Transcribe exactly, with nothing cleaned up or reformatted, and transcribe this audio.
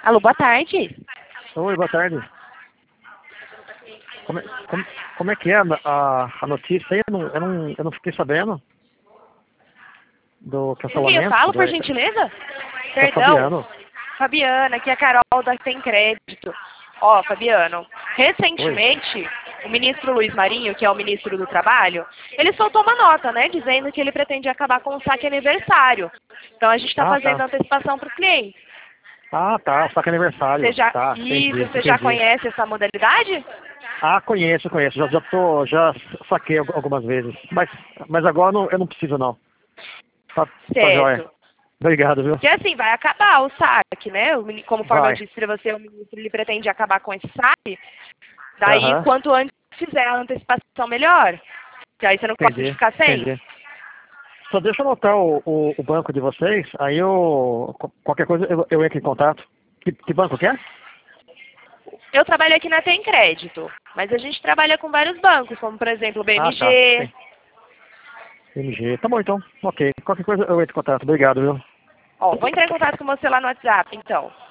Alô, boa tarde. Oi, boa tarde. Como é, como, como é que é a, a, a notícia aí? Eu não, eu, não, eu não fiquei sabendo do Com quem eu cancelamento. falo, Do, por gentileza? da Perdão. Fabiano. Fabiana, aqui é a Carol da Tem Crédito. Ó, Fabiano, Oi. recentemente, o ministro Luiz Marinho, que é o ministro do Trabalho, ele soltou uma nota, né, dizendo que ele pretende acabar com o saque aniversário. Então a gente está Ah, fazendo tá. antecipação para o cliente. Ah, tá. Só que é Você aniversário. já, Tá, entendi, isso, você já entendi. conhece essa modalidade? Ah, conheço, conheço. Já, já, tô, já saquei al- algumas vezes. Mas, mas agora não, eu não preciso, não. Tá, tá jóia. Certo. Obrigado, viu? Que assim, vai acabar o saque, né? O mini- Conforme eu Vai. disse para você, o ministro ele pretende acabar com esse saque. Daí, Aham. quanto antes fizer a antecipação, melhor. Que aí você não corre de Entendi, ficar sem. entendi. Só deixa eu anotar o, o, o banco de vocês, aí eu. qu- Qualquer coisa eu, eu entro em contato. Que, que banco que é? Eu trabalho aqui na Tem Crédito, mas a gente trabalha com vários bancos, como por exemplo o Ah, tá. B M G. Sim. M G. Tá bom então. Ok. Qualquer coisa eu entro em contato. Obrigado, viu? Ó, vou entrar em contato com você lá no WhatsApp, então.